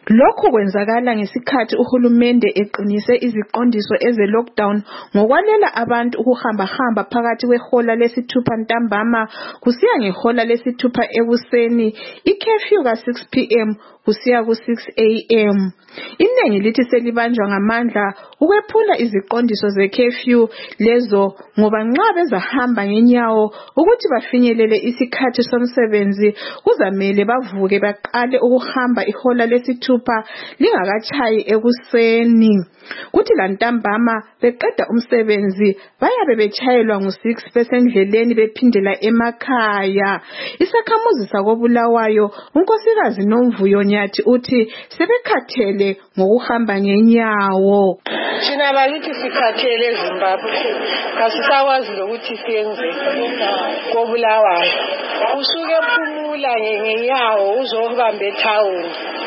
Lokhu kwenzakala ngesikhathi uhulumende eqinise iziqondiso eze-lockdown ngokwalela abantu ukuhamba phakathi kwehola lesithupha ntambama kusiya ngehola lesithupha ekuseni, i-curfew ka-6 p.m. kusiya ku-6 a.m. Iningi lithi selibanjwa ngamandla ukwephula iziqondiso ze-curfew lezo ngoba nxa bezahamba ngenyawo ukuthi bafinyelele isikhathi somsebenzi kuzamele bavuke baqale ukuhamba ihola lesithupha lingakatshayi ekuseni. Kuthi lantambama beqeda umsebenzi bayabe betshayelwa ngu-6 besendleleni bephindela emakhaya. Isakhamuzi sakoBulawayo unkosikazi Nomvuyo Nyathi uthi sebekhathele ngokuhamba ngenyawo. Thina bakithi sikhathele eZimbabwe, kasisakwazi lokuthi siyenze koBulawayo. Usuke phumula ngenyawo uzokubamba etown.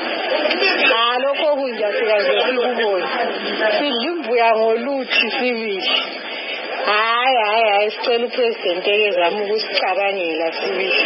Lokho kunja sikaze sikubona. Sidla imbuya ngoluthi sibili. Hayi sicela upresident ekezama ukusicabangela sibili.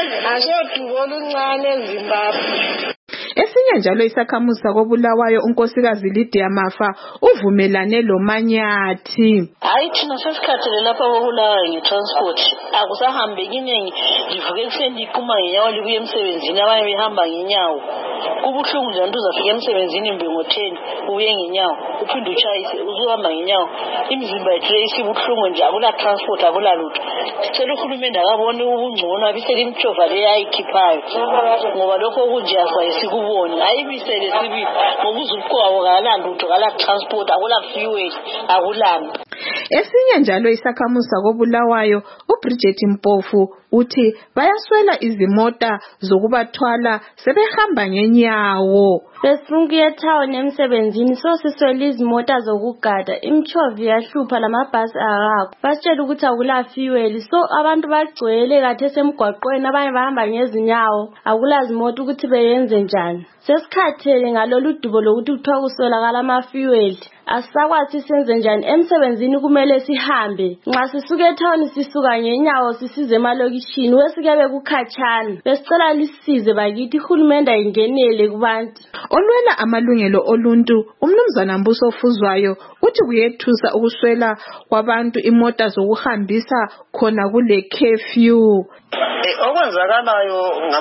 Asodubo oluncane eZimbabwe. Esinye njalo isakhamuzi sakoBulawayo unkosikazi Lydia Mafa uvumelane loManyathi. Hayi thina sesikhathele lapha koBulawayo ngetransport. Akusahambeki iningi livuke ekuseni liqhuma ngenyawo libuye emsebenzini, abanye behamba ngenyawo. Kubuhlungu nje abantu uzafika emsebenzini ngo-10 ubuye ngenyawo uphinde utshayise uzuhamba ngenyawo. Imizimba yethu isibuhlungu nje, akula transport akula lutho. Sicela uhulumende akabone ubungcono abisele imtshova le ayikhiphayo ngoba lokho kunje asayikuboni. Ayibisele sibili ngokuzukwawo akala lutho, akala transport, akula fuel, akulami. Esinye njalo isakhamuzi sakoBulawayo uBridget Mpofu uthi bayaswela izimota zokubathwala sebehamba ngenyawo. Sesifunga etown emsebenzini so siswela izimota zokugada, imchovi yahlupha lamabhasi akakho. Basitshela ukuthi akula fuel, so abantu bagcwele kade semgwaqweni, abanye bahamba ngezinyawo, akula zimota ukuthi beyenze njani. Sesikhathele ngalolu dubo lokuthi kuthiwa kuswelakala ama-fuel. Asisakwazi senze njani, emsebenzini kumele sihambe. Nxa sisuka etown sisuka ngenyawo sisize emalokishini wesike bekukhatshana. Besicela lisize bakithi, uhulumende ayingenele kubantu. Olwela amalungelo oluntu uMnumzana Mbuso Fuzwayo uthi kuyethusa ukuswela kwabantu imota zokuhambisa khona kule curfew. Okwenzakalayo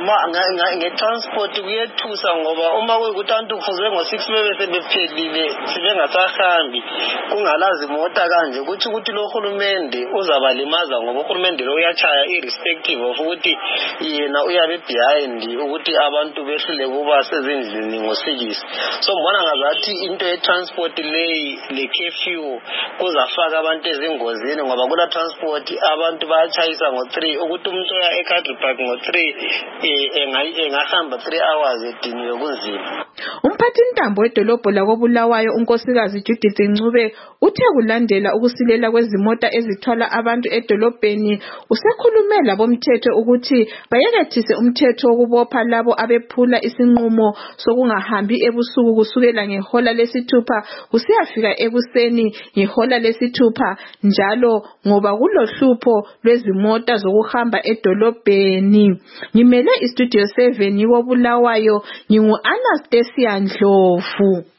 nge-transport kuyethusa ngoba uma kuyikuthi abantu kufuze ngo-6 bebe sebephelile sebengasahambi kungalazi imota kanje, kuthi ukuthi lo hulumende uzabalimaza ngoba uhulumende lo uyatshaya irrespective of ukuthi yena uyabe behind ukuthi abantu behlule kuba sezindlini ngo-6. So mbona ngazathi into ye-transport le curfew kuzafaka abantu ezingozini ngoba kula transport abantu bayatshayisa ngo-3 ukuthi umuntu oya eCountry Park ngo-3 engahamba 3 hours ediniwe kunzima. Umphathintambo wedolobho lakoBulawayo unkosikazi Judith Ncube uthe kulandela ukusilela kwezimota ezithwala abantu edolobheni usekhulume labomthetho ukuthi bayekethise umthetho wokubopha labo abephula isinqumo sokungahambi ebusuku kusukela ngehola lesithupha kusiyafika ekuseni ngehola lesithupha njalo ngoba kulohlupho lwezimota zokuhamba edolobheni. Ngimele istudio 7 yiwo Bulawayo, ngingu Anastasia Ndlovu.